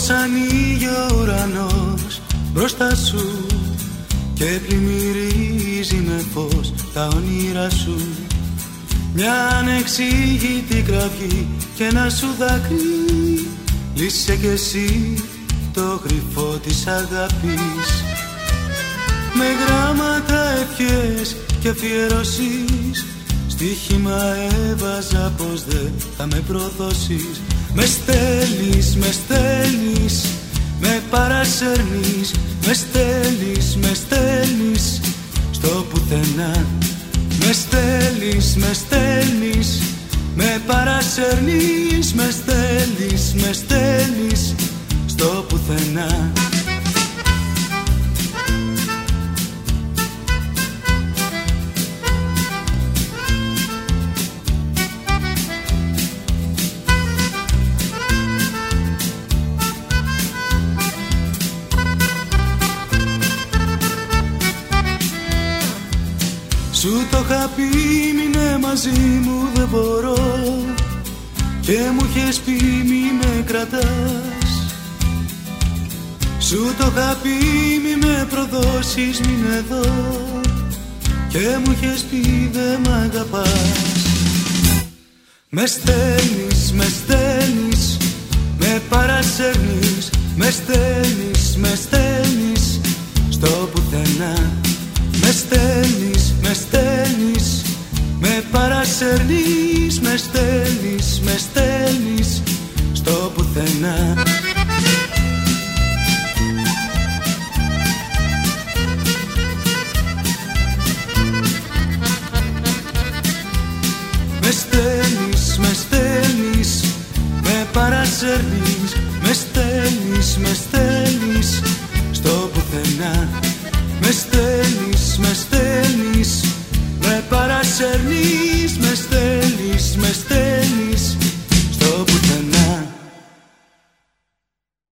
Πως ανοίγει ο ουρανός μπροστά σου και πλημμυρίζει με φως τα όνειρα σου. Μια ανεξήγητη κραυγή και ένα σου δάκρυ, λύσε κι εσύ το κρυφό της αγάπης. Με γράμματα ευχές και αφιερώσεις, στοίχημα έβαζα πως δεν θα με προδώσεις. Με στέλνεις, με στέλνεις, με παρασέρνεις, με στέλνεις, με στέλνεις στο πουθενά. Με στέλνεις, με στέλνεις, με παρασέρνεις, με στέλνεις, με στέλνεις στο πουθενά. Σου το είχα πει μείνε μαζί μου δεν μπορώ, και μου είχες πει μη με κρατάς. Σου το είχα πει μη με προδώσεις μείνε εδώ, και μου είχες πει δεν μ' αγαπάς. Με στέλνεις, με στέλνεις, με παρασέρνεις, με στέλνεις, με στέλνεις στο πουθενά. Με στέλνεις, με στέλνεις, με παρασέρνεις, με στέλνεις, με στέλνεις στο πουθενά. Με στέλνεις, με στέλνεις, με παρασέρνεις, με στέλνεις, με στέλνεις στο πουθενά. Με στέλνεις, με στέλνεις, με παρασέρνεις.